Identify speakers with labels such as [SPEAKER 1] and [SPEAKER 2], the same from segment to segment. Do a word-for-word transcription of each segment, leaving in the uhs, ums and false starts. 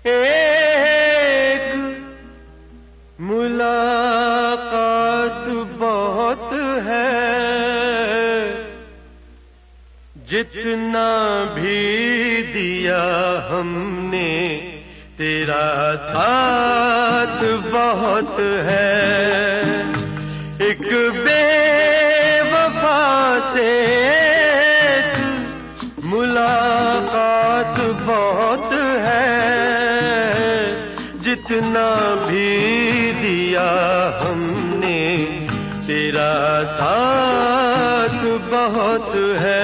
[SPEAKER 1] एक मुलाकात बहुत है, जितना भी दिया हमने तेरा साथ बहुत है। एक बेवफा से मुलाकात बहुत है, जितना भी दिया हमने तेरा साथ बहुत है।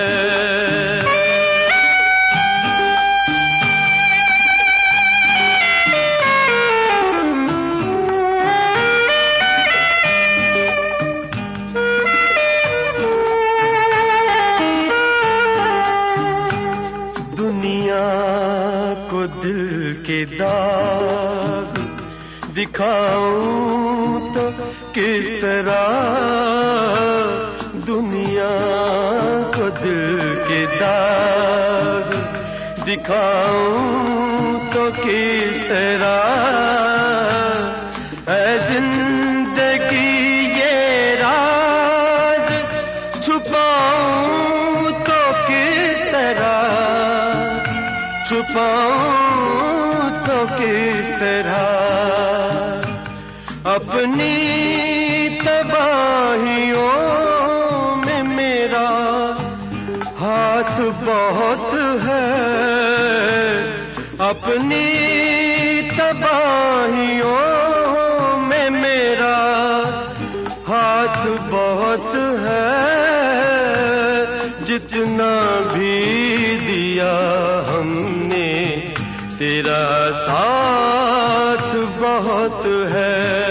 [SPEAKER 1] दुनिया को दिल के दाग दिखाऊं तो किस तरह, दुनिया को दिल के दाग दिखाऊं तो किस तरह, ऐ जिंदगी ये राज छुपाऊं तो किस तरह, छुपाऊं तो किस तरह। अपनी तबाहियों में मेरा हाथ बहुत है, अपनी तबाहियों में मेरा हाथ बहुत है, जितना भी दिया हमने तेरा साथ बहुत है।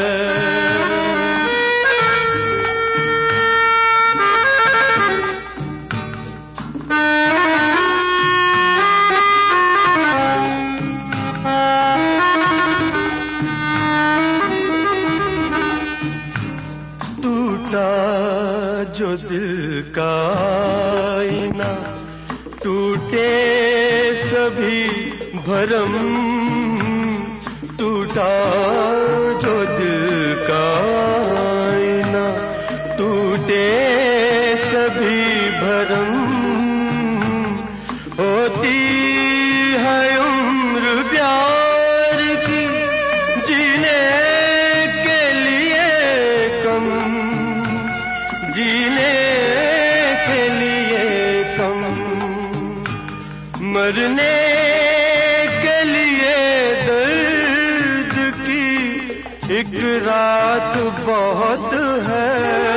[SPEAKER 1] टूटा जो दिल का आईना, टूटे सभी भरम, टूटा जो दिल का आईना, टूटे सभी भरम। होती है उम्र प्यार की जीने के लिए कम, जीने के लिए कम, मरने के लिए दर्द की एक रात बहुत है,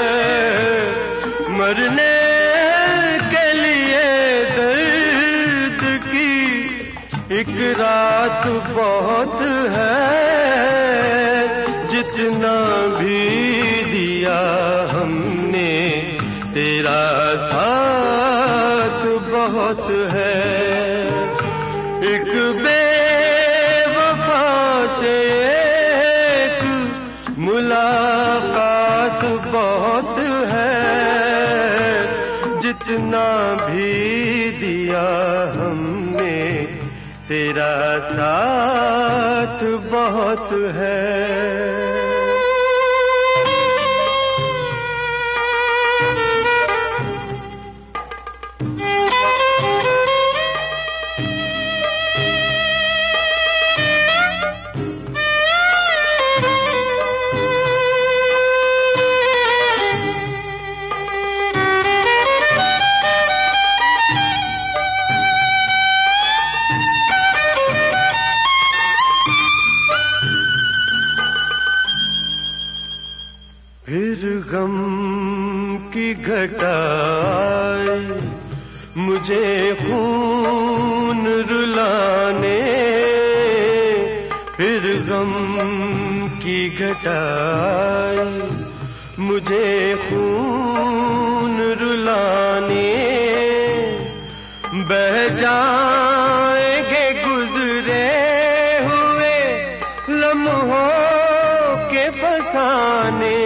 [SPEAKER 1] मरने के लिए दर्द की एक रात बहुत है, जितना भी दिया हमने तेरा साथ बहुत है। एक बेवफा से एक मुलाकात बहुत है, जितना भी दिया हमने तेरा साथ बहुत है। फिर गम की घटा आई मुझे खून रुलाने, फिर गम की घटा आई मुझे खून रुलाने, बह जाएंगे गुजरे हुए लम्हों के फसाने,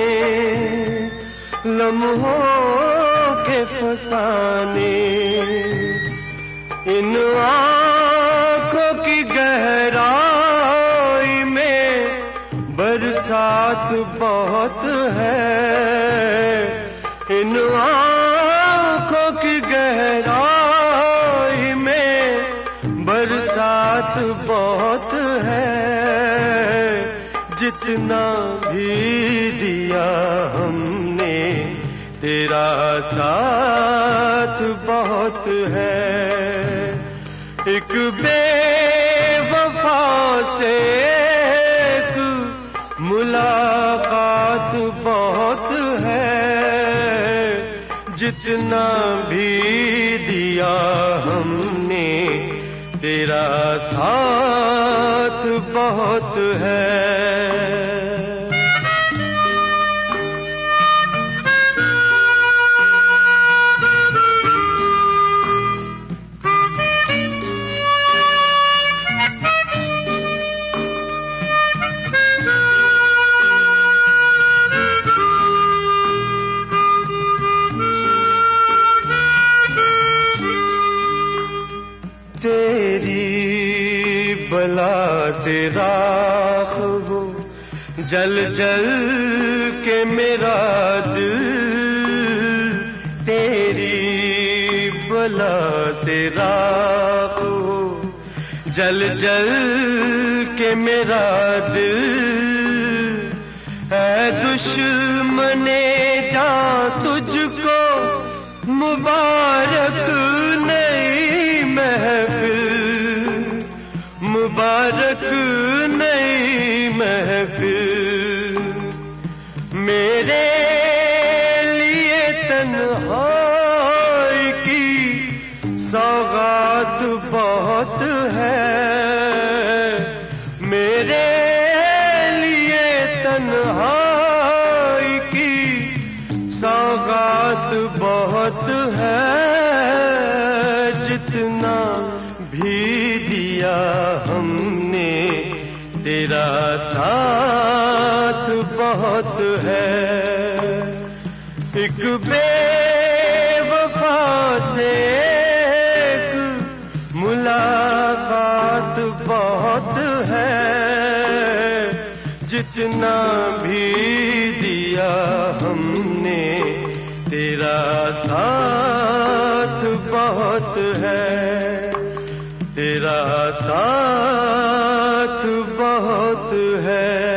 [SPEAKER 1] लम्हों के फसाने। इन आँखों की गहराई बहुत है, इन आँखों की गहराई में बरसात बहुत है। जितना भी दिया हमने तेरा साथ बहुत है। एक बेवफा से एक मुलाकात बहुत है। जितना भी दिया हमने तेरा साथ बहुत है। तेरी बला से राख हो जल जल के मेरा दिल, तेरी बला से राख हो जल जल के मेरा दिल। ऐ दुश्मने जान तुझको मुबारक नई महफिल, मुबारक नई महफिल। मेरे लिए तन्हाई की सौगात बहुत है। मेरे लिए तन्हाई की सौगात बहुत है। जितना भी दिया हमने तेरा साथ बहुत है। एक बेवफा से एक मुलाकात बहुत है। जितना भी दिया हमने तेरा साथ बहुत है। तेरा साथ बहुत है।